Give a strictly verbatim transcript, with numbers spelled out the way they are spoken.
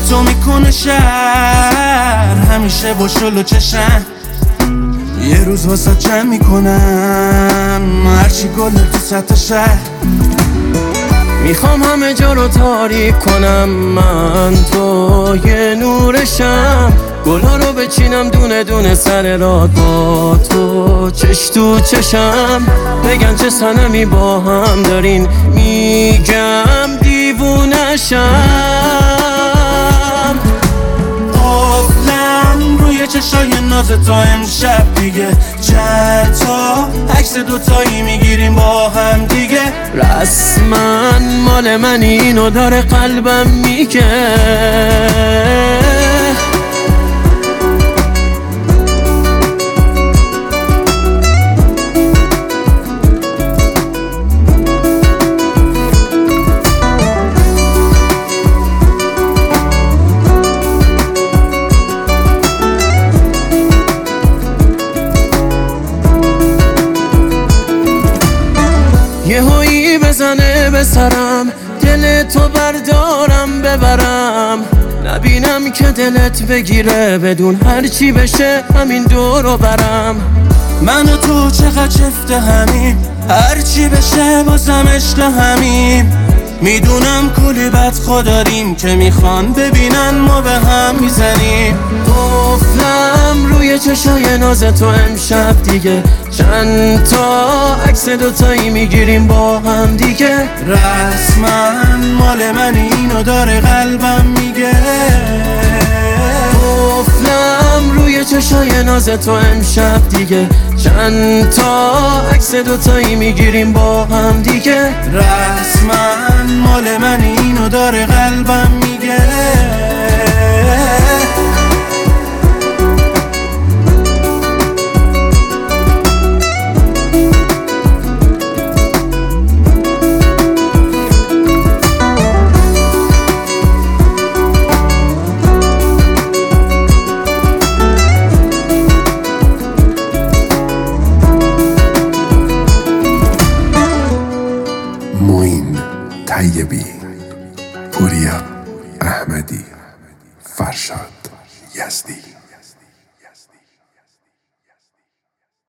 تو میکنه شهر همیشه با شلو چشم. یه روز واسه جمع میکنم هرچی گله تو سطح شهر. میخوام همه جا رو تاریک کنم، من تو یه نورشم. گلها رو بچینم دونه دونه سر راه با تو چش تو چشم. بگن چه صنمی با هم دارین، میگم دیوونشم. قفلم روی چشای ناز تو امشب دیگه. چند تا عکس دوتایی میگیریم با هم دیگه. رسما مال من اینو داره قلبم میگه. یه هایی بزنه به سرم، دل تو بردارم ببرم. نبینم که دلت بگیره، بدون هرچی بشه همین دورو برم. من و تو چقدر چفت همیم، هرچی بشه بازم عشق همیم. میدونم کلی بدخوا داریم که میخوان ببینن ما به هم میزنیم. قفلم روی چشای ناز تو امشب دیگه. چند تا عکس دوتایی میگیریم با هم دیگه. رسما مال من اینو داره قلبم میگه. قفلم روی چشای ناز تو امشب دیگه. چند تا عکس دوتایی میگیریم با هم دیگه. رسما مال من اینو داره قلبم میگه. معین طیبی، پوریا احمدی، فرشاد یزدی.